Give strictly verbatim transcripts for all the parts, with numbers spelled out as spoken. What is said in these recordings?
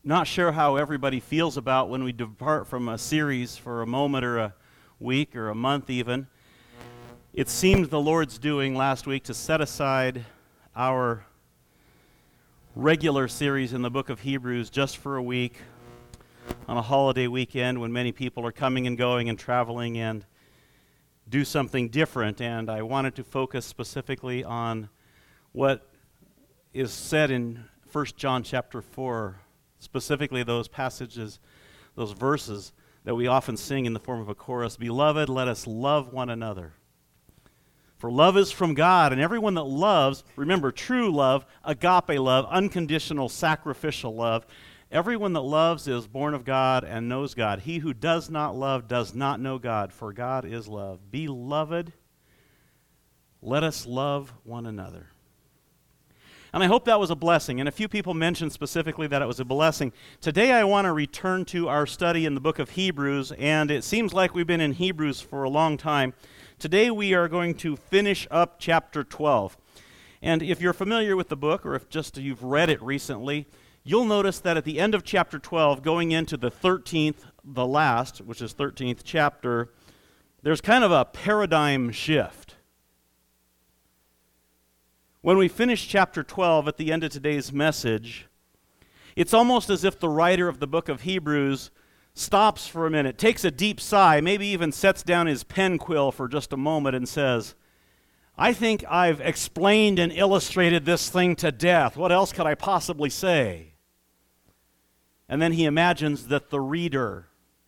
Not sure how everybody feels about when we depart from a series for a moment or a week or a month even. It seemed the Lord's doing last week to set aside our regular series in the book of Hebrews just for a week on a holiday weekend when many people are coming and going and traveling and do something different. And I wanted to focus specifically on what is said in First John chapter four, specifically those passages, those verses that we often sing in the form of a chorus. Beloved, let us love one another. For love is from God, and everyone that loves, remember, true love, agape love, unconditional, sacrificial love, everyone that loves is born of God and knows God. He who does not love does not know God, for God is love. Beloved, let us love one another. And I hope that was a blessing. And a few people mentioned specifically that it was a blessing. Today I want to return to our study in the book of Hebrews, and it seems like we've been in Hebrews for a long time. Today we are going to finish up chapter twelve. And if you're familiar with the book, or if just you've read it recently, you'll notice that at the end of chapter twelve, going into the thirteenth, the last, which is thirteenth chapter, there's kind of a paradigm shift. When we finish chapter twelve at the end of today's message, it's almost as if the writer of the book of Hebrews stops for a minute, takes a deep sigh, maybe even sets down his pen quill for just a moment and says, I think I've explained and illustrated this thing to death. What else could I possibly say? And then he imagines that the reader,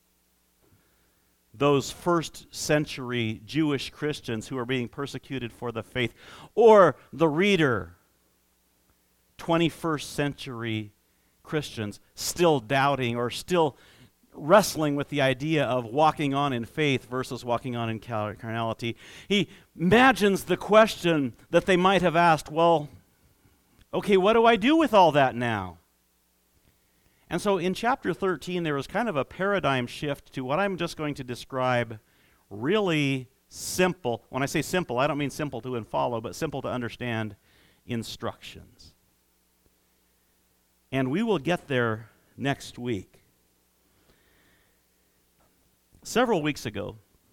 those first century Jewish Christians who are being persecuted for the faith, or the reader, twenty-first century Christians still doubting or still wrestling with the idea of walking on in faith versus walking on in carnality. He imagines the question that they might have asked, well, okay, what do I do with all that now? And so in chapter thirteen, there was kind of a paradigm shift to what I'm just going to describe really simple. When I say simple, I don't mean simple to and follow, but simple to understand instructions. And we will get there next week. Several weeks ago,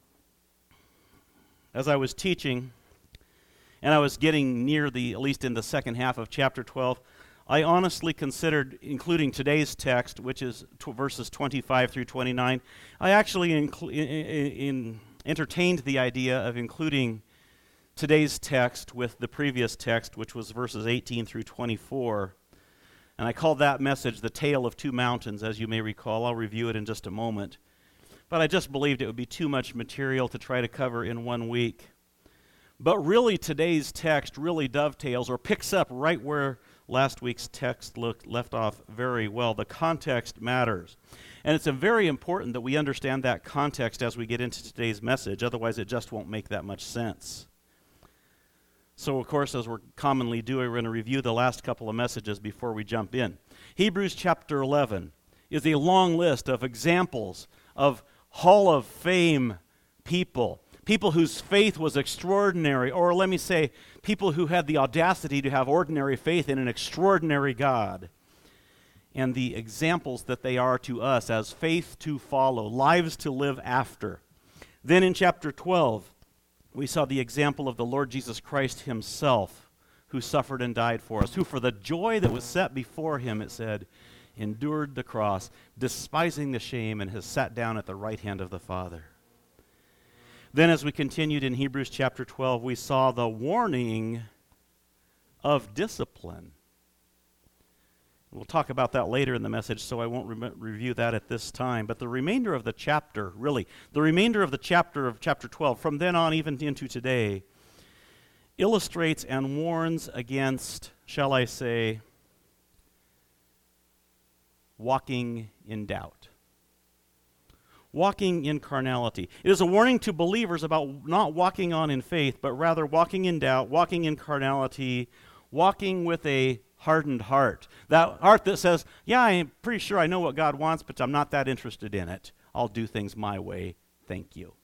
as I was teaching, and I was getting near the, at least in the second half of chapter twelve, I honestly considered including today's text, which is t- verses twenty-five through twenty-nine. I actually inclu- in, in entertained the idea of including today's text with the previous text, which was verses eighteen through twenty-four. And I called that message The Tale of Two Mountains, as you may recall. I'll review it in just a moment. But I just believed it would be too much material to try to cover in one week. But really, today's text really dovetails or picks up right where last week's text looked, left off very well. The context matters. And it's a very important that we understand that context as we get into today's message. Otherwise, it just won't make that much sense. So, of course, as we're commonly doing, we're going to review the last couple of messages before we jump in. Hebrews chapter eleven is a long list of examples of Hall of Fame people. People whose faith was extraordinary, or let me say, people who had the audacity to have ordinary faith in an extraordinary God. And the examples that they are to us as faith to follow, lives to live after. Then in chapter twelve, we saw the example of the Lord Jesus Christ himself, who suffered and died for us, who for the joy that was set before him, it said, endured the cross, despising the shame, and has sat down at the right hand of the Father. Then as we continued in Hebrews chapter twelve, we saw the warning of discipline. We'll talk about that later in the message, so I won't re- review that at this time. But the remainder of the chapter, really, the remainder of the chapter of chapter twelve, from then on even into today, illustrates and warns against, shall I say, walking in doubt. Walking in carnality. It is a warning to believers about not walking on in faith, but rather walking in doubt, walking in carnality, walking with a hardened heart. That heart that says, yeah, I'm pretty sure I know what God wants, but I'm not that interested in it. I'll do things my way. Thank you.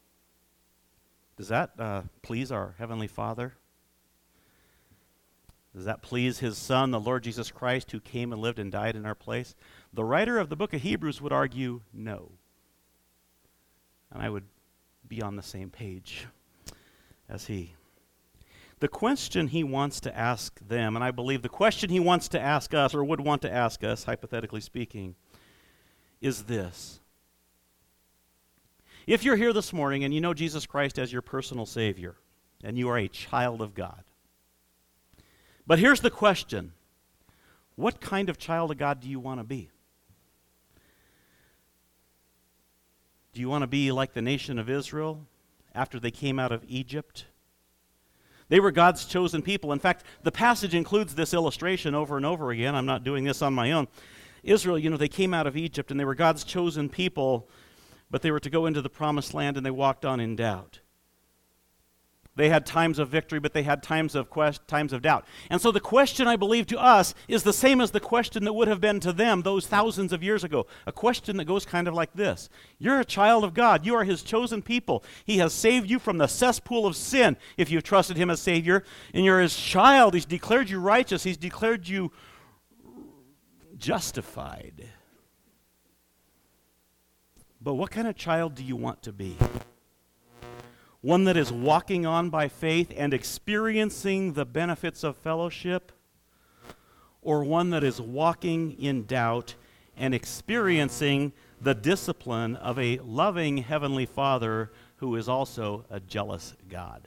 Does that uh, please our Heavenly Father? Does that please his Son, the Lord Jesus Christ, who came and lived and died in our place? The writer of the book of Hebrews would argue no. And I would be on the same page as he. The question he wants to ask them, and I believe the question he wants to ask us, or would want to ask us, hypothetically speaking, is this. If you're here this morning and you know Jesus Christ as your personal Savior, and you are a child of God, but here's the question. What kind of child of God do you want to be? Do you want to be like the nation of Israel after they came out of Egypt? They were God's chosen people. In fact, the passage includes this illustration over and over again. I'm not doing this on my own. Israel, you know, they came out of Egypt and they were God's chosen people, but they were to go into the promised land and they walked on in doubt. They had times of victory, but they had times of quest, times of doubt. And so the question, I believe, to us is the same as the question that would have been to them those thousands of years ago. A question that goes kind of like this. You're a child of God. You are his chosen people. He has saved you from the cesspool of sin if you've trusted him as Savior. And you're his child. He's declared you righteous. He's declared you justified. But what kind of child do you want to be? One that is walking on by faith and experiencing the benefits of fellowship, or one that is walking in doubt and experiencing the discipline of a loving Heavenly Father who is also a jealous God?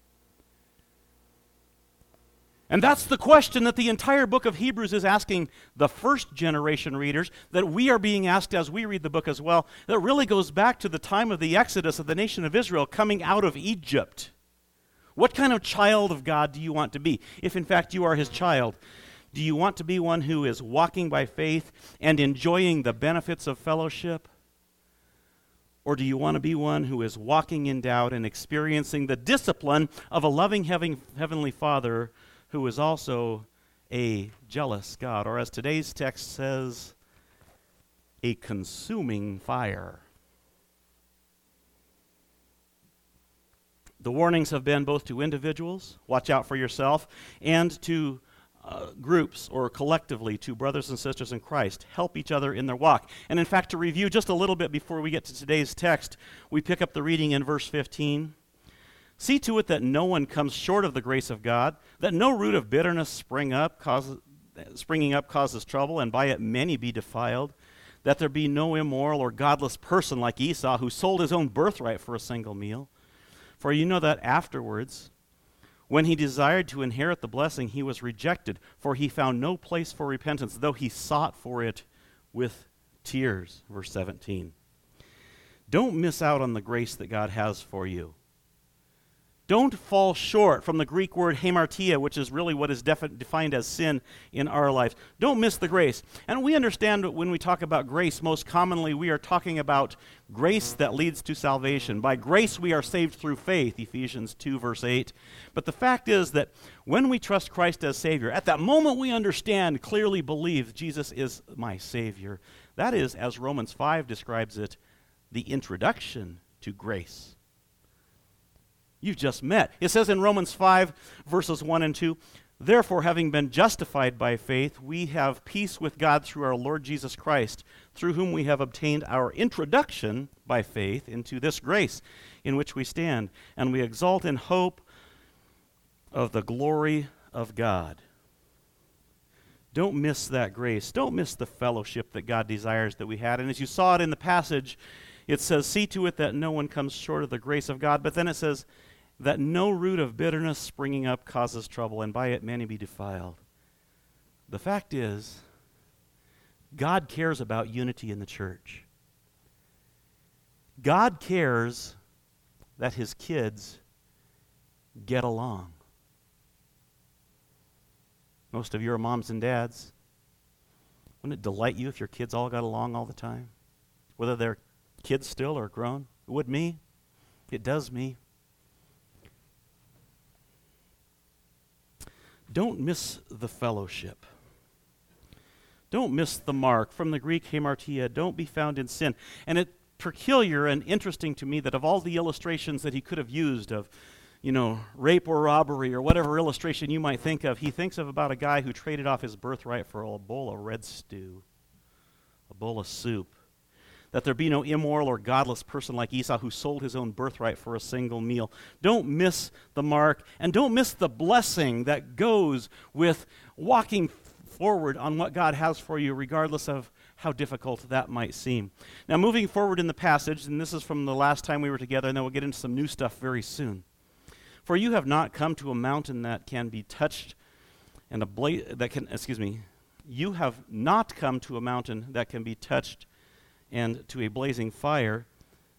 And that's the question that the entire book of Hebrews is asking the first generation readers, that we are being asked as we read the book as well, that really goes back to the time of the Exodus of the nation of Israel coming out of Egypt. What kind of child of God do you want to be? If in fact you are his child, do you want to be one who is walking by faith and enjoying the benefits of fellowship? Or do you want to be one who is walking in doubt and experiencing the discipline of a loving Heavenly Father who is also a jealous God, or as today's text says, a consuming fire? The warnings have been both to individuals, watch out for yourself, and to uh, groups or collectively to brothers and sisters in Christ. Help each other in their walk. And in fact, to review just a little bit before we get to today's text, we pick up the reading in verse fifteen. See to it that no one comes short of the grace of God, that no root of bitterness spring up, causes, springing up causes trouble, and by it many be defiled, that there be no immoral or godless person like Esau, who sold his own birthright for a single meal. For you know that afterwards, when he desired to inherit the blessing, he was rejected, for he found no place for repentance, though he sought for it with tears. Verse seventeen. Don't miss out on the grace that God has for you. Don't fall short, from the Greek word hamartia, which is really what is defi- defined as sin in our lives. Don't miss the grace. And we understand that when we talk about grace, most commonly we are talking about grace that leads to salvation. By grace we are saved through faith, Ephesians two, verse eight. But the fact is that when we trust Christ as Savior, at that moment we understand, clearly believe, Jesus is my Savior. That is, as Romans five describes it, the introduction to grace. You've just met. It says in Romans five, verses one and two, therefore, having been justified by faith, we have peace with God through our Lord Jesus Christ, through whom we have obtained our introduction by faith into this grace in which we stand, and we exult in hope of the glory of God. Don't miss that grace. Don't miss the fellowship that God desires that we had. And as you saw it in the passage, it says, see to it that no one comes short of the grace of God. But then it says, that no root of bitterness springing up causes trouble, and by it many be defiled. The fact is, God cares about unity in the church. God cares that his kids get along. Most of you are moms and dads. Wouldn't it delight you if your kids all got along all the time? Whether they're kids still or grown? It would me. It does me. Don't miss the fellowship. Don't miss the mark. From the Greek hamartia, don't be found in sin. And it's peculiar and interesting to me that of all the illustrations that he could have used of you know, rape or robbery or whatever illustration you might think of, he thinks of about a guy who traded off his birthright for a bowl of red stew, a bowl of soup. That there be no immoral or godless person like Esau who sold his own birthright for a single meal. Don't miss the mark, and don't miss the blessing that goes with walking forward on what God has for you, regardless of how difficult that might seem. Now, moving forward in the passage, and this is from the last time we were together, and then we'll get into some new stuff very soon. For you have not come to a mountain that can be touched, and a bla- that can, excuse me, you have not come to a mountain that can be touched, and to a blazing fire,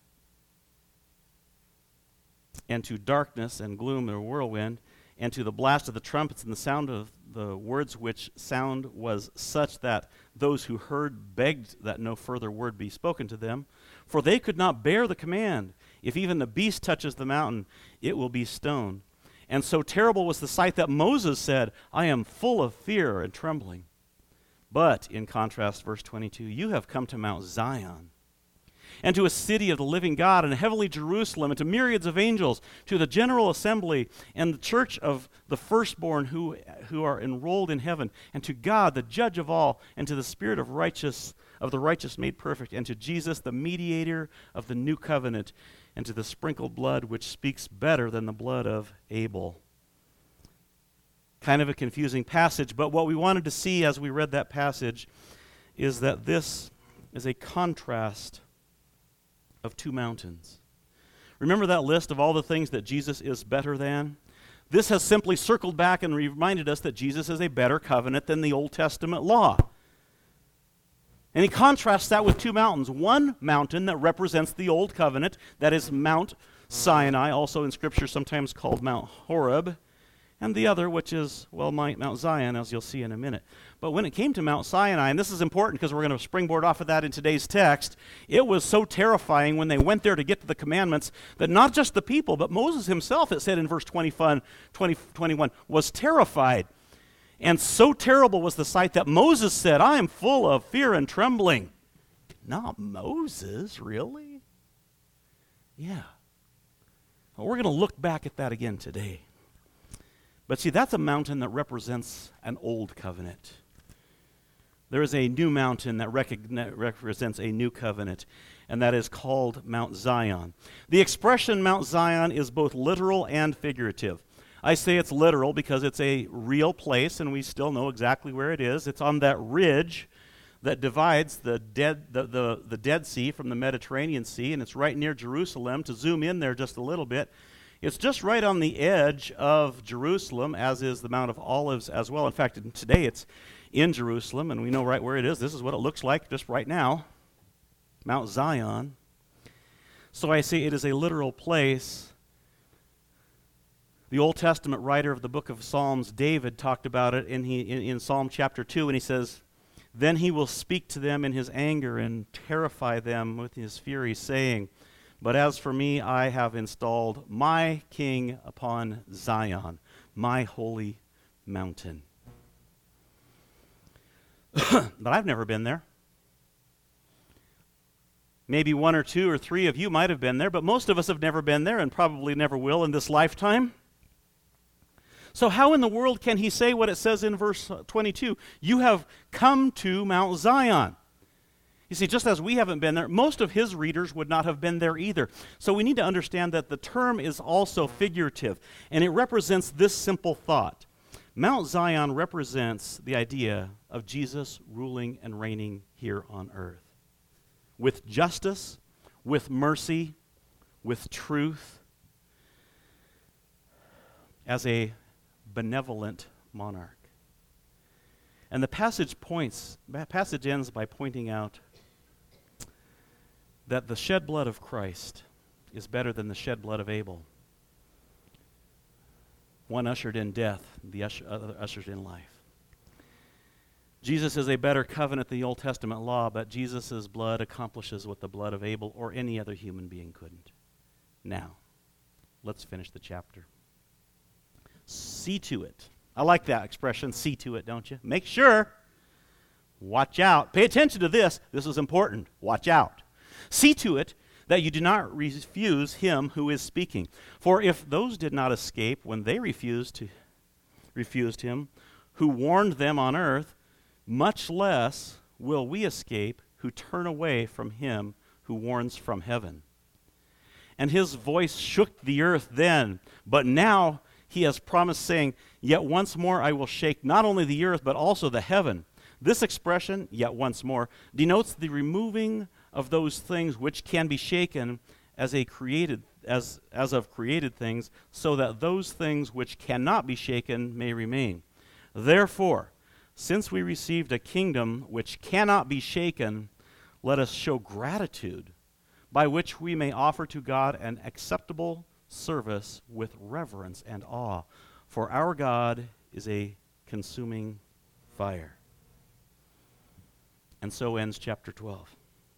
and to darkness and gloom and a whirlwind, and to the blast of the trumpets and the sound of the words, which sound was such that those who heard begged that no further word be spoken to them, for they could not bear the command. If even the beast touches the mountain, it will be stoned. And so terrible was the sight that Moses said, I am full of fear and trembling. But, in contrast, verse twenty-two, you have come to Mount Zion, and to a city of the living God, and a heavenly Jerusalem, and to myriads of angels, to the general assembly, and the church of the firstborn who, who are enrolled in heaven, and to God, the judge of all, and to the Spirit of righteous, of the righteous made perfect, and to Jesus, the mediator of the new covenant, and to the sprinkled blood which speaks better than the blood of Abel. Kind of a confusing passage, but what we wanted to see as we read that passage is that this is a contrast of two mountains. Remember that list of all the things that Jesus is better than? This has simply circled back and reminded us that Jesus is a better covenant than the Old Testament law. And he contrasts that with two mountains. One mountain that represents the Old Covenant, that is Mount Sinai, also in Scripture sometimes called Mount Horeb, and the other, which is, well, Mount Zion, as you'll see in a minute. But when it came to Mount Sinai, and this is important because we're going to springboard off of that in today's text, it was so terrifying when they went there to get to the commandments that not just the people, but Moses himself, it said in verse twenty-one, was terrified. And so terrible was the sight that Moses said, I am full of fear and trembling. Not Moses, really? Yeah. Well, we're going to look back at that again today. But see, that's a mountain that represents an old covenant. There is a new mountain that recogni- represents a new covenant, and that is called Mount Zion. The expression Mount Zion is both literal and figurative. I say it's literal because it's a real place, and we still know exactly where it is. It's on that ridge that divides the dead, the, the, the Dead Sea from the Mediterranean Sea, and it's right near Jerusalem. To zoom in there just a little bit, it's just right on the edge of Jerusalem, as is the Mount of Olives as well. In fact, today it's in Jerusalem, and we know right where it is. This is what it looks like just right now, Mount Zion. So I say it is a literal place. The Old Testament writer of the book of Psalms, David, talked about it in, he, in, in Psalm chapter two, and he says, then he will speak to them in his anger and terrify them with his fury, saying, but as for me, I have installed my king upon Zion, my holy mountain. But I've never been there. Maybe one or two or three of you might have been there, but most of us have never been there and probably never will in this lifetime. So how in the world can he say what it says in verse twenty-two? You have come to Mount Zion. You see, just as we haven't been there, most of his readers would not have been there either. So we need to understand that the term is also figurative, and it represents this simple thought. Mount Zion represents the idea of Jesus ruling and reigning here on earth, with justice, with mercy, with truth, as a benevolent monarch. And the passage points, passage ends by pointing out that the shed blood of Christ is better than the shed blood of Abel. One ushered in death, the other ushered in life. Jesus is a better covenant than the Old Testament law, but Jesus' blood accomplishes what the blood of Abel or any other human being couldn't. Now, let's finish the chapter. See to it. I like that expression, see to it, don't you? Make sure. Watch out. Pay attention to this. This is important. Watch out. See to it that you do not refuse him who is speaking. For if those did not escape when they refused to refused him who warned them on earth, much less will we escape who turn away from him who warns from heaven. And his voice shook the earth then, but now he has promised, saying, Yet once more I will shake not only the earth, but also the heaven. This expression, yet once more, denotes the removing of those things which can be shaken as a created as as of created things, so that those things which cannot be shaken may remain. Therefore, since we received a kingdom which cannot be shaken, let us show gratitude, by which we may offer to God an acceptable service with reverence and awe. For our God is a consuming fire. And so ends chapter twelve.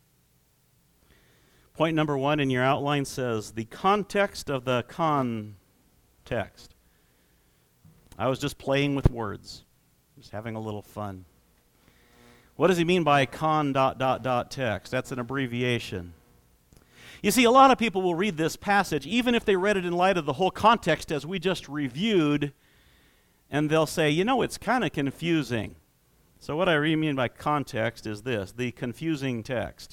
Point number one in your outline says, the context of the context. I was just playing with words, just having a little fun. What does he mean by con dot dot dot text? That's an abbreviation. You see, a lot of people will read this passage, even if they read it in light of the whole context as we just reviewed, and they'll say, you know, it's kind of confusing. So what I really mean by context is this, the confusing text.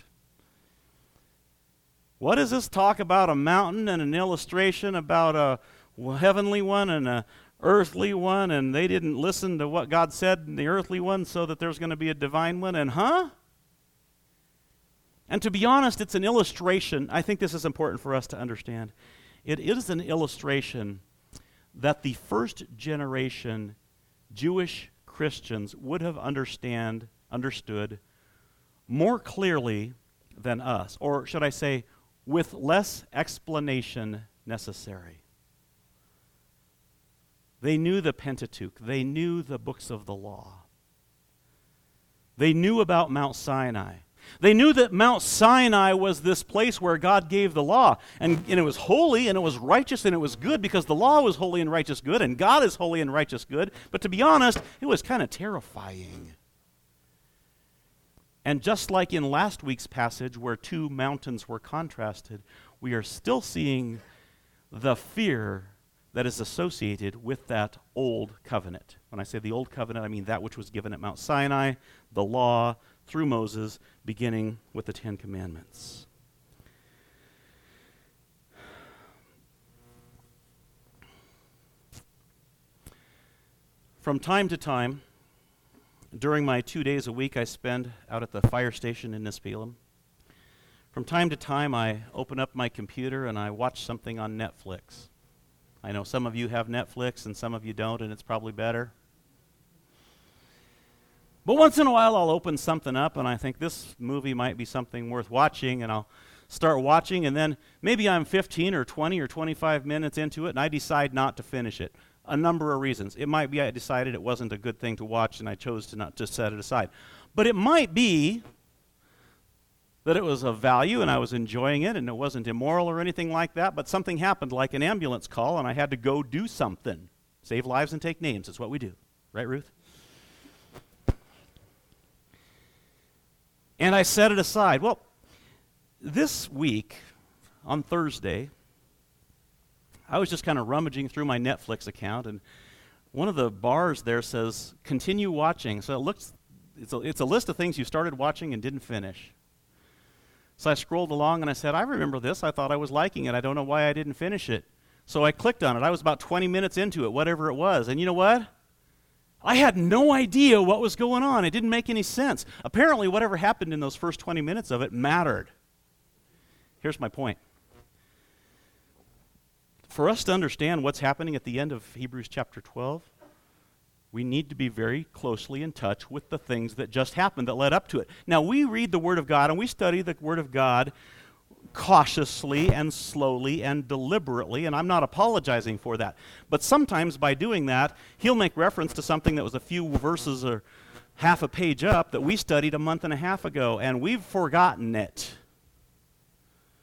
What does this talk about a mountain and an illustration about a heavenly one and a earthly one, and they didn't listen to what God said in the earthly one so that there's going to be a divine one, and huh? And to be honest, it's an illustration. I think this is important for us to understand. It is an illustration that the first generation Jewish Christians would have understand, understood more clearly than us, or should I say, with less explanation necessary. They knew the Pentateuch. They knew the books of the law. They knew about Mount Sinai. They knew that Mount Sinai was this place where God gave the law, and, and it was holy, and it was righteous, and it was good, because the law was holy and righteous good, and God is holy and righteous good. But to be honest, it was kind of terrifying. And just like in last week's passage where two mountains were contrasted, we are still seeing the fear that is associated with that old covenant. When I say the old covenant, I mean that which was given at Mount Sinai, the law through Moses, beginning with the Ten Commandments. From time to time, during my two days a week I spend out at the fire station in Nispelem, from time to time I open up my computer and I watch something on Netflix. I know some of you have Netflix and some of you don't, and it's probably better. But once in a while I'll open something up and I think this movie might be something worth watching, and I'll start watching, and then maybe I'm fifteen or twenty or twenty-five minutes into it and I decide not to finish it. A number of reasons. It might be I decided it wasn't a good thing to watch and I chose to not just set it aside. But it might be that it was of value and I was enjoying it and it wasn't immoral or anything like that, but something happened like an ambulance call and I had to go do something. Save lives and take names. That's what we do. Right, Ruth? And I set it aside. Well, this week, on Thursday, I was just kind of rummaging through my Netflix account, and one of the bars there says, continue watching. So it looks, it's a, it's a list of things you started watching and didn't finish. So I scrolled along and I said, I remember this. I thought I was liking it. I don't know why I didn't finish it. So I clicked on it. I was about twenty minutes into it, whatever it was. And you know what? I had no idea what was going on. It didn't make any sense. Apparently, whatever happened in those first twenty minutes of it mattered. Here's my point. For us to understand what's happening at the end of Hebrews chapter twelve, we need to be very closely in touch with the things that just happened that led up to it. Now, we read the Word of God and we study the Word of God cautiously and slowly and deliberately, and I'm not apologizing for that. But sometimes by doing that, he'll make reference to something that was a few verses or half a page up that we studied a month and a half ago, and we've forgotten it.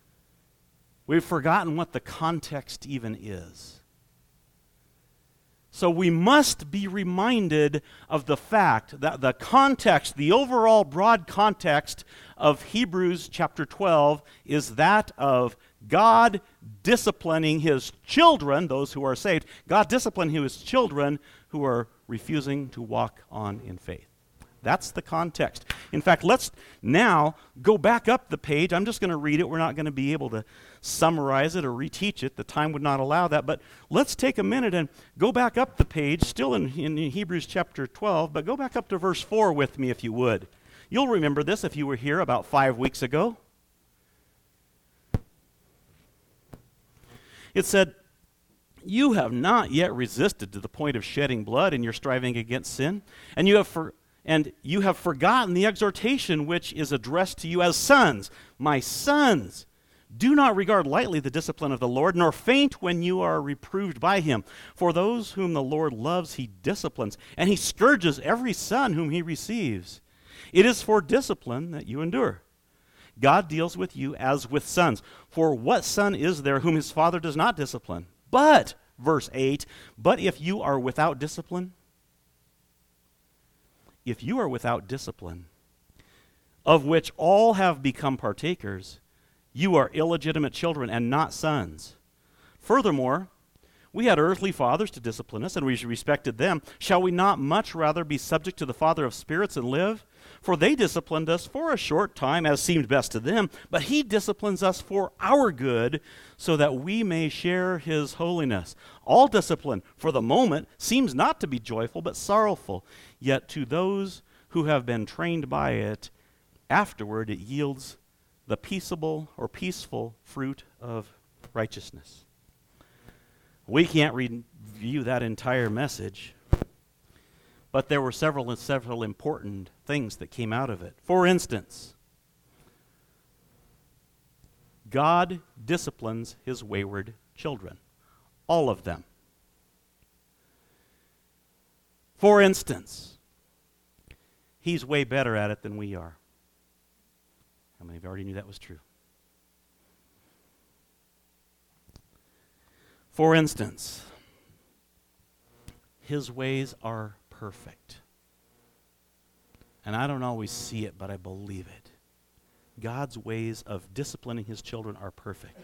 We've forgotten what the context even is. So we must be reminded of the fact that the context, the overall broad context of Hebrews chapter twelve is that of God disciplining his children, those who are saved, God disciplining his children who are refusing to walk on in faith. That's the context. In fact, let's now go back up the page. I'm just going to read it. We're not going to be able to summarize it or reteach it. The time would not allow that. But let's take a minute and go back up the page, still in, in Hebrews chapter twelve, but go back up to verse four with me if you would. You'll remember this if you were here about five weeks ago. It said, "You have not yet resisted to the point of shedding blood in your striving against sin, and you have for, and you have forgotten the exhortation which is addressed to you as sons. My sons, do not regard lightly the discipline of the Lord, nor faint when you are reproved by him. For those whom the Lord loves, he disciplines, and he scourges every son whom he receives. It is for discipline that you endure. God deals with you as with sons. For what son is there whom his father does not discipline? But," verse eight, "but if you are without discipline, if you are without discipline, of which all have become partakers, you are illegitimate children and not sons. Furthermore, we had earthly fathers to discipline us, and we respected them. Shall we not much rather be subject to the Father of spirits and live? For they disciplined us for a short time, as seemed best to them, but he disciplines us for our good, so that we may share his holiness. All discipline, for the moment, seems not to be joyful, but sorrowful. Yet to those who have been trained by it, afterward it yields the peaceable or peaceful fruit of righteousness." We can't review that entire message, but there were several and several important things that came out of it. For instance, God disciplines his wayward children, all of them. For instance, he's way better at it than we are. How many of you already knew that was true? For instance, his ways are perfect. And I don't always see it, but I believe it. God's ways of disciplining his children are perfect.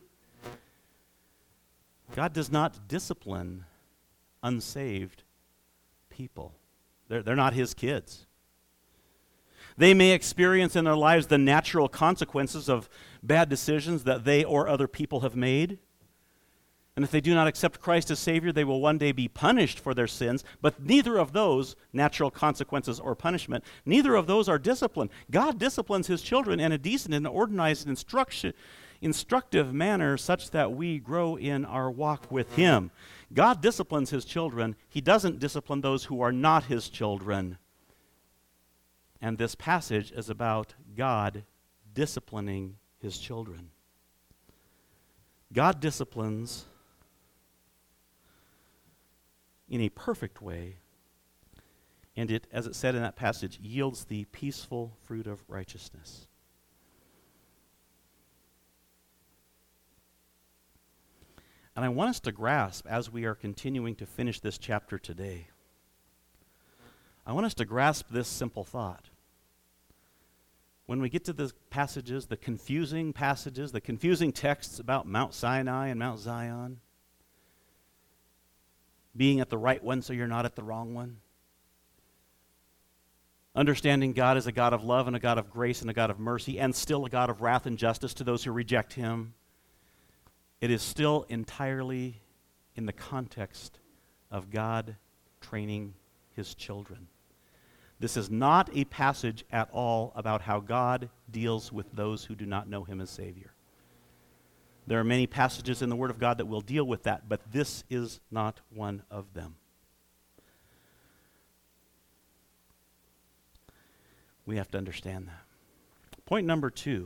God does not discipline unsaved people. They're, they're not his kids. They may experience in their lives the natural consequences of bad decisions that they or other people have made. And if they do not accept Christ as Savior, they will one day be punished for their sins. But neither of those, natural consequences or punishment, neither of those are discipline. God disciplines his children in a decent and organized instruction, instructive manner such that we grow in our walk with him. God disciplines his children. He doesn't discipline those who are not his children. And this passage is about God disciplining his children. God disciplines in a perfect way, and it, as it said in that passage, yields the peaceful fruit of righteousness. And I want us to grasp, as we are continuing to finish this chapter today, I want us to grasp this simple thought. When we get to the passages, the confusing passages, the confusing texts about Mount Sinai and Mount Zion, being at the right one so you're not at the wrong one, understanding God as a God of love and a God of grace and a God of mercy, and still a God of wrath and justice to those who reject him, it is still entirely in the context of God training his children. This is not a passage at all about how God deals with those who do not know him as Savior. There are many passages in the Word of God that will deal with that, but this is not one of them. We have to understand that. Point number two,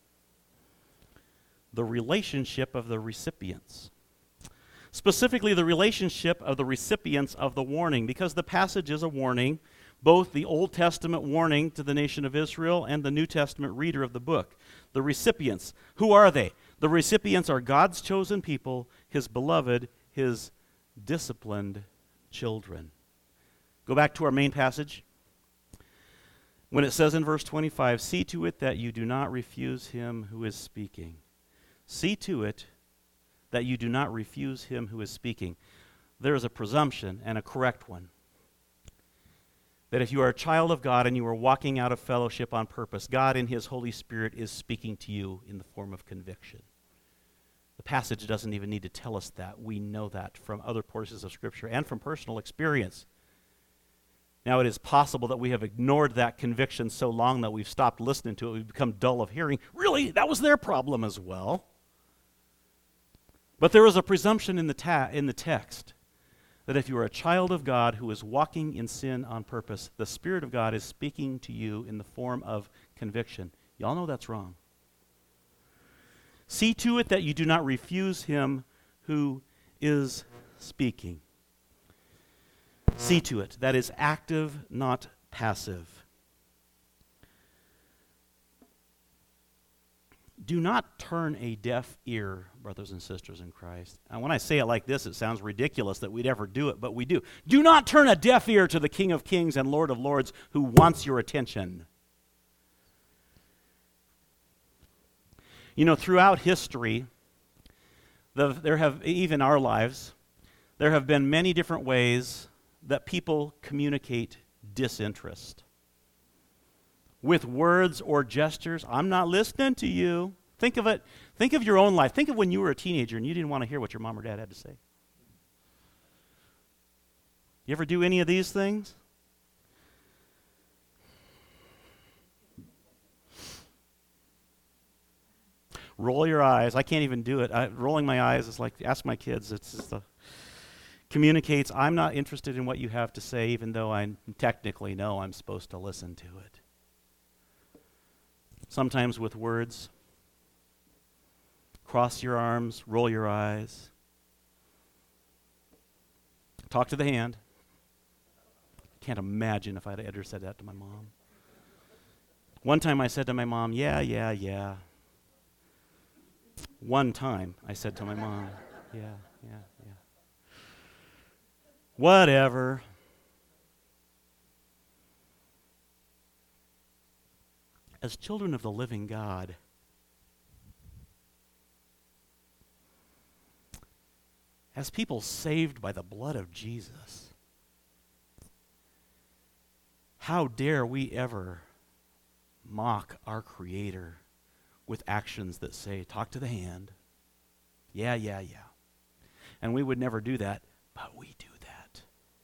the relationship of the recipients. Specifically, the relationship of the recipients of the warning, because the passage is a warning, both the Old Testament warning to the nation of Israel and the New Testament reader of the book. The recipients, who are they? The recipients are God's chosen people, his beloved, his disciplined children. Go back to our main passage. When it says in verse twenty-five, see to it that you do not refuse him who is speaking. See to it that you do not refuse him who is speaking. There is a presumption, and a correct one, that if you are a child of God and you are walking out of fellowship on purpose, God in his Holy Spirit is speaking to you in the form of conviction. The passage doesn't even need to tell us that. We know that from other portions of Scripture and from personal experience. Now, it is possible that we have ignored that conviction so long that we've stopped listening to it. We've become dull of hearing. Really, that was their problem as well. But there is a presumption in the, ta- in the text that if you are a child of God who is walking in sin on purpose, the Spirit of God is speaking to you in the form of conviction. Y'all know that's wrong. See to it that you do not refuse him who is speaking. See to it. That is active, not passive. Do not turn a deaf ear, brothers and sisters in Christ. And when I say it like this, it sounds ridiculous that we'd ever do it, but we do. Do not turn a deaf ear to the King of Kings and Lord of Lords who wants your attention. You know, throughout history, the, there have, even our lives, there have been many different ways that people communicate disinterest. With words or gestures. I'm not listening to you. Think of it. Think of your own life. Think of when you were a teenager and you didn't want to hear what your mom or dad had to say. You ever do any of these things? Roll your eyes. I can't even do it. I, rolling my eyes is like, ask my kids. It's just a, communicates, I'm not interested in what you have to say, even though I technically know I'm supposed to listen to it. Sometimes with words. Cross your arms, roll your eyes. Talk to the hand. Can't imagine if I'd ever said that to my mom. One time I said to my mom, yeah, yeah, yeah. One time I said to my mom, yeah, yeah, yeah. Whatever. As children of the living God, as people saved by the blood of Jesus, how dare we ever mock our Creator with actions that say, talk to the hand, yeah, yeah, yeah. And we would never do that, but we do that.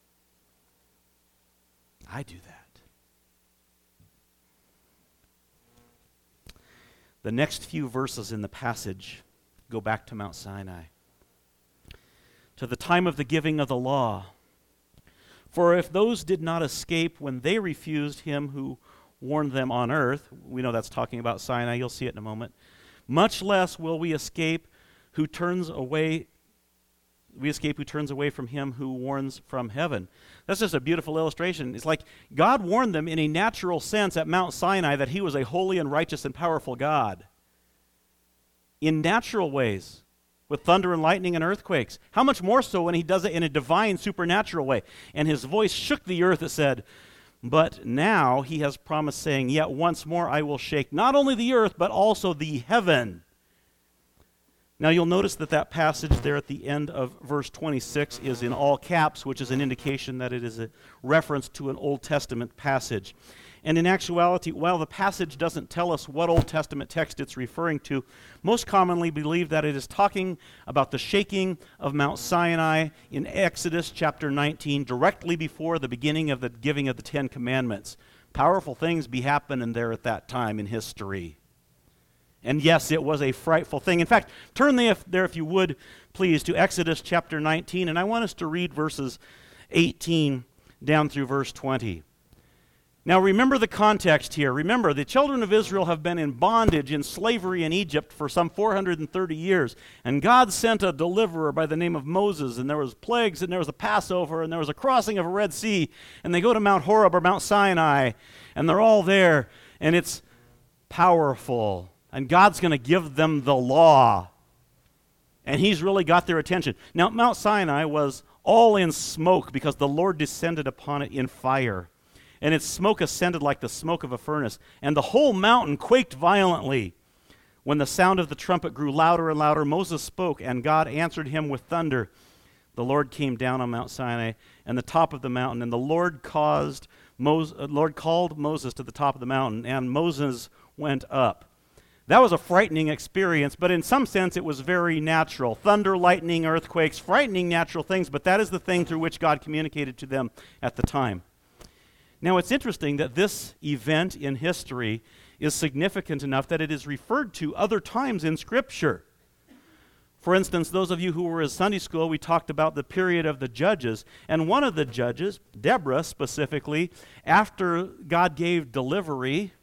I do that. The next few verses in the passage go back to Mount Sinai, to the time of the giving of the law. For if those did not escape when they refused him who warned them on earth, we know that's talking about Sinai, you'll see it in a moment, much less will we escape who turns away we escape who turns away from him who warns from heaven. That's just a beautiful illustration. It's like God warned them in a natural sense at Mount Sinai that he was a holy and righteous and powerful God. In natural ways, with thunder and lightning and earthquakes. How much more so when he does it in a divine, supernatural way. And his voice shook the earth, it said, but now he has promised, saying, yet once more I will shake not only the earth, but also the heaven. Now you'll notice that that passage there at the end of verse twenty-six is in all caps, which is an indication that it is a reference to an Old Testament passage. And in actuality, while the passage doesn't tell us what Old Testament text it's referring to, most commonly believe that it is talking about the shaking of Mount Sinai in Exodus chapter nineteen, directly before the beginning of the giving of the Ten Commandments. Powerful things be happening there at that time in history. And yes, it was a frightful thing. In fact, turn there if, there if you would, please, to Exodus chapter nineteen, and I want us to read verses eighteen down through verse twenty. Now remember the context here. Remember, the children of Israel have been in bondage, in slavery in Egypt for some four hundred thirty years, and God sent a deliverer by the name of Moses, and there was plagues, and there was a Passover, and there was a crossing of a Red Sea, and they go to Mount Horeb or Mount Sinai, and they're all there, and it's powerful. And God's going to give them the law. And he's really got their attention. Now, Mount Sinai was all in smoke, because the Lord descended upon it in fire. And its smoke ascended like the smoke of a furnace, and the whole mountain quaked violently. When the sound of the trumpet grew louder and louder, Moses spoke, and God answered him with thunder. The Lord came down on Mount Sinai and the top of the mountain, and the Lord caused Moses, uh, Lord called Moses to the top of the mountain, and Moses went up. That was a frightening experience, but in some sense it was very natural. Thunder, lightning, earthquakes, frightening natural things, but that is the thing through which God communicated to them at the time. Now, it's interesting that this event in history is significant enough that it is referred to other times in Scripture. For instance, those of you who were in Sunday school, we talked about the period of the judges, and one of the judges, Deborah specifically, after God gave delivery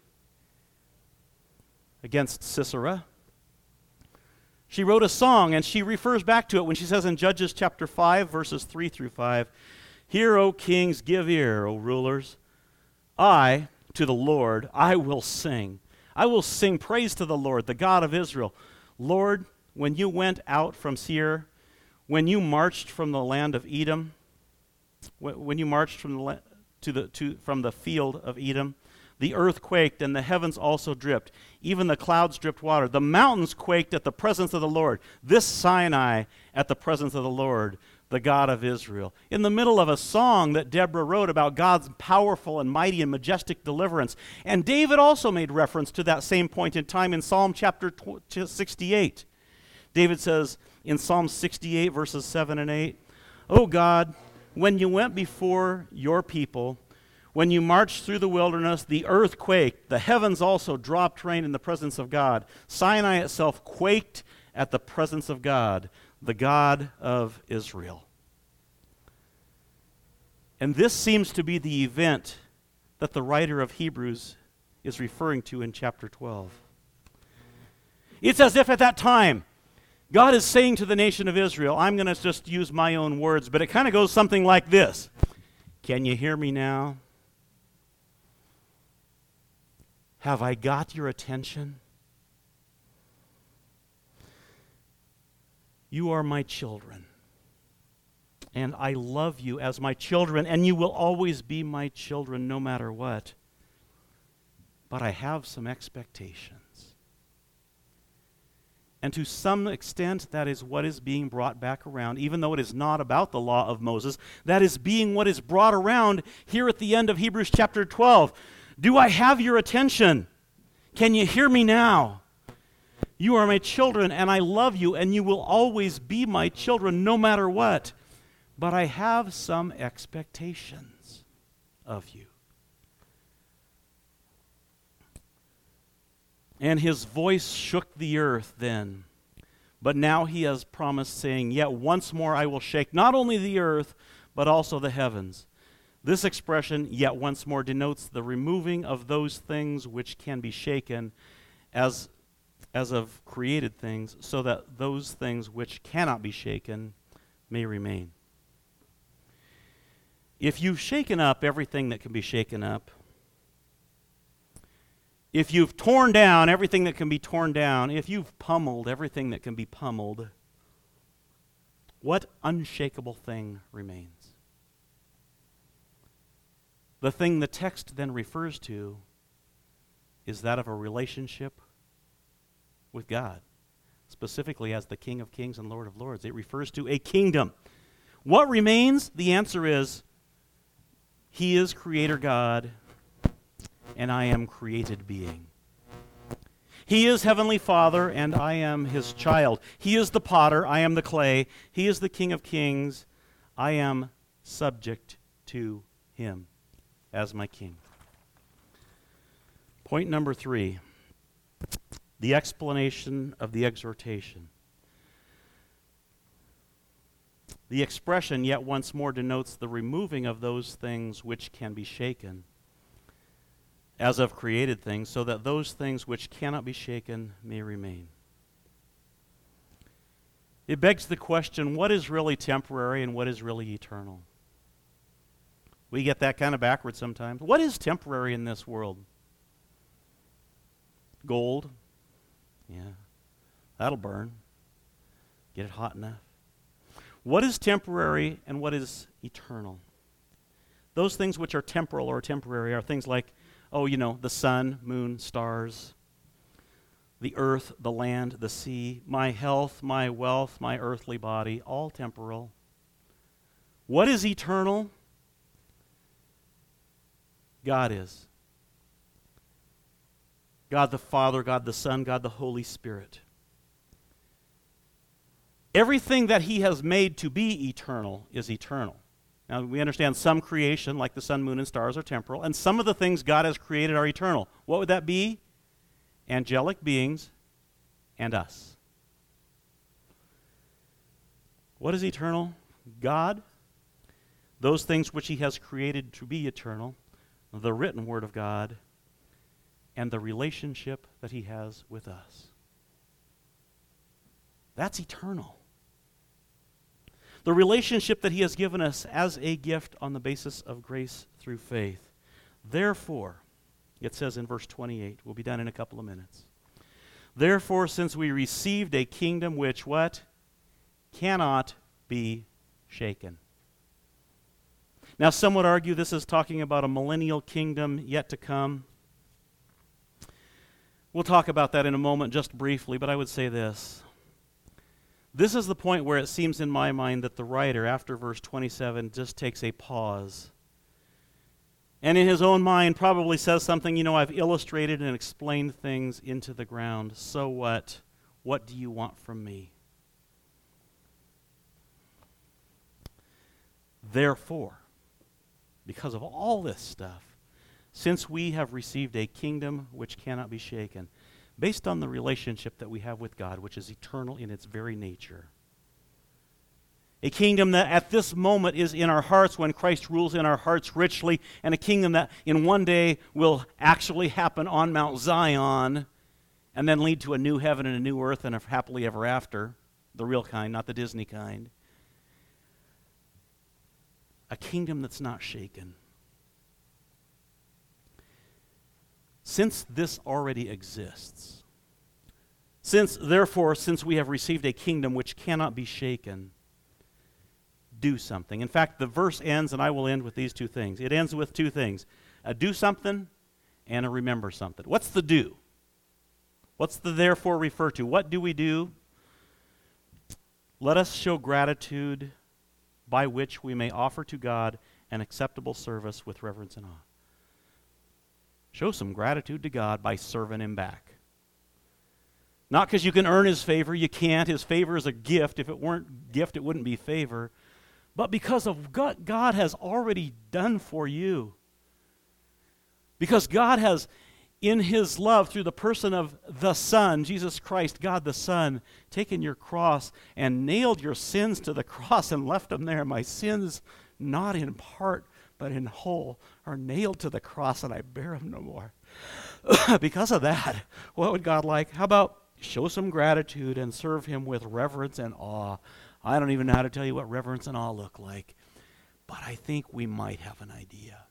against Sisera, she wrote a song, and she refers back to it when she says in Judges chapter five, verses three through five, "Hear, O kings, give ear, O rulers. I, to the Lord, I will sing. I will sing praise to the Lord, the God of Israel. Lord, when you went out from Seir, when you marched from the land of Edom, when you marched from the la- to the to from the field of Edom, the earth quaked and the heavens also dripped. Even the clouds dripped water. The mountains quaked at the presence of the Lord. This Sinai at the presence of the Lord, the God of Israel." In the middle of a song that Deborah wrote about God's powerful and mighty and majestic deliverance. And David also made reference to that same point in time in Psalm chapter sixty-eight. David says in Psalm sixty-eight, verses seven and eight, "O God, when you went before your people, when you marched through the wilderness, the earth quaked, the heavens also dropped rain in the presence of God. Sinai itself quaked at the presence of God, the God of Israel." And this seems to be the event that the writer of Hebrews is referring to in chapter twelve. It's as if at that time, God is saying to the nation of Israel, I'm going to just use my own words, but it kind of goes something like this. Can you hear me now? Have I got your attention? You are my children, and I love you as my children, and you will always be my children no matter what. But I have some expectations. And to some extent, that is what is being brought back around, even though it is not about the law of Moses. That is being what is brought around here at the end of Hebrews chapter twelve. Do I have your attention? Can you hear me now? You are my children, and I love you, and you will always be my children no matter what. But I have some expectations of you. And his voice shook the earth then. But now he has promised, saying, Yet once more I will shake not only the earth, but also the heavens. This expression, yet once more, denotes the removing of those things which can be shaken as, as of created things, so that those things which cannot be shaken may remain. If you've shaken up everything that can be shaken up, if you've torn down everything that can be torn down, if you've pummeled everything that can be pummeled, what unshakable thing remains? The thing the text then refers to is that of a relationship with God, specifically as the King of Kings and Lord of Lords. It refers to a kingdom. What remains? The answer is, He is Creator God, and I am created being. He is Heavenly Father, and I am His child. He is the potter, I am the clay. He is the King of Kings, I am subject to Him as my King. Point number three, the explanation of the exhortation. The expression, yet once more, denotes the removing of those things which can be shaken, as of created things, so that those things which cannot be shaken may remain. It begs the question, what is really temporary and what is really eternal? We get that kind of backwards sometimes. What is temporary in this world? Gold. Yeah, that'll burn. Get it hot enough. What is temporary and what is eternal? Those things which are temporal or temporary are things like, oh, you know, the sun, moon, stars, the earth, the land, the sea, my health, my wealth, my earthly body, all temporal. What is eternal? God is. God the Father, God the Son, God the Holy Spirit. Everything that he has made to be eternal is eternal. Now, we understand some creation, like the sun, moon, and stars, are temporal, and some of the things God has created are eternal. What would that be? Angelic beings and us. What is eternal? God, those things which he has created to be eternal, the written word of God, and the relationship that he has with us. That's eternal. The relationship that he has given us as a gift on the basis of grace through faith. Therefore, it says in verse twenty-eight, we'll be done in a couple of minutes. Therefore, since we received a kingdom which what? Cannot be shaken. Now, some would argue this is talking about a millennial kingdom yet to come. We'll talk about that in a moment just briefly, but I would say this. This is the point where it seems in my mind that the writer, after verse twenty-seven, just takes a pause. And in his own mind probably says something, you know, I've illustrated and explained things into the ground. So what? What do you want from me? Therefore, because of all this stuff, since we have received a kingdom which cannot be shaken, based on the relationship that we have with God, which is eternal in its very nature. A kingdom that at this moment is in our hearts when Christ rules in our hearts richly, and a kingdom that in one day will actually happen on Mount Zion and then lead to a new heaven and a new earth and a happily ever after, the real kind, not the Disney kind. A kingdom that's not shaken. Since this already exists, since, therefore, since we have received a kingdom which cannot be shaken, do something. In fact, the verse ends, and I will end with these two things. It ends with two things, a do something and a remember something. What's the do? What's the therefore refer to? What do we do? Let us show gratitude by which we may offer to God an acceptable service with reverence and awe. Show some gratitude to God by serving him back. Not because you can earn his favor. You can't. His favor is a gift. If it weren't gift, it wouldn't be favor. But because of what God has already done for you. Because God has, in his love, through the person of the Son, Jesus Christ, God the Son, taken your cross and nailed your sins to the cross and left them there. My sins, not in part, but in whole, are nailed to the cross, and I bear them no more. Because of that, what would God like? How about show some gratitude and serve him with reverence and awe? I don't even know how to tell you what reverence and awe look like, but I think we might have an idea.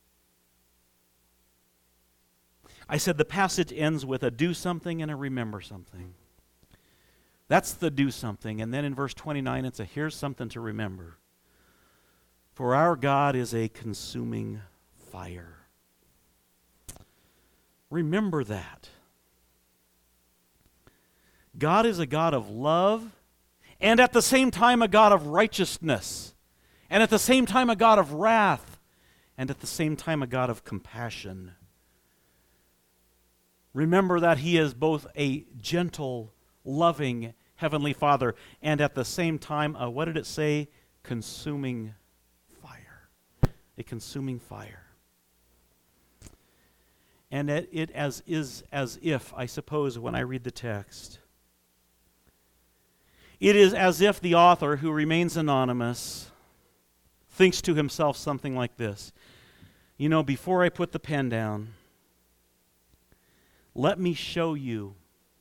I said the passage ends with a do something and a remember something. That's the do something, and then in verse twenty-nine, it's a here's something to remember. For our God is a consuming fire. Remember that. God is a God of love, and at the same time a God of righteousness, and at the same time a God of wrath, and at the same time a God of compassion. Remember that he is both a gentle, loving Heavenly Father, and at the same time, a, what did it say? Consuming fire. A consuming fire. And it, it as is as if, I suppose, when I read the text, it is as if the author, who remains anonymous, thinks to himself something like this. You know, before I put the pen down, let me show you,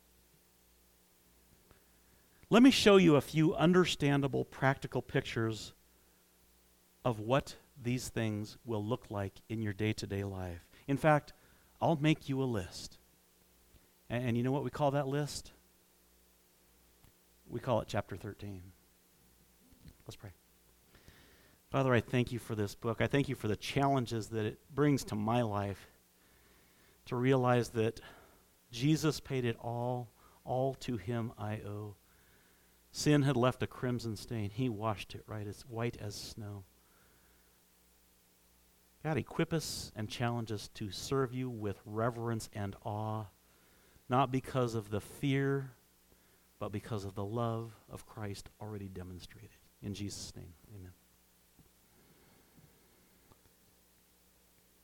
let me show you a few understandable, practical pictures of what these things will look like in your day-to-day life. In fact, I'll make you a list. And, and you know what we call that list? We call it chapter thirteen. Let's pray. Father, I thank you for this book. I thank you for the challenges that it brings to my life to realize that Jesus paid it all, all to him I owe. Sin had left a crimson stain. He washed it right as white as snow. God, equip us and challenge us to serve you with reverence and awe, not because of the fear, but because of the love of Christ already demonstrated. In Jesus' name, amen.